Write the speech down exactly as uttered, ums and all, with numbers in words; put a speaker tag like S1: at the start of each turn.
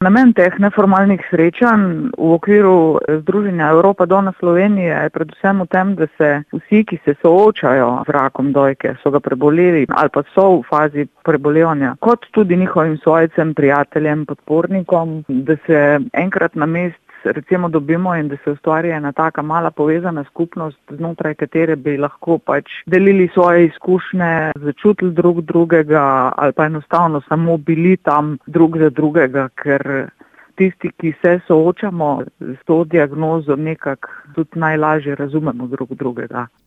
S1: Namen teh neformalnih srečanj v okviru Združenja Evropa Dona Slovenije je predvsem v tem, da se vsi, ki se soočajo z rakom dojke, so ga preboleli ali pa so v fazi prebolevanja, kot tudi njihovim svojcem, prijateljem, podpornikom, da se enkrat na mesec recimo dobimo in da se ustvari ena taka mala povezana skupnost, znotraj katere bi lahko pač delili svoje izkušnje, začutili drug drugega ali pa enostavno samo bili tam drug za drugega, ker tisti, ki se soočamo s to diagnozo, nekako tudi najlažje razumemo drug drugega.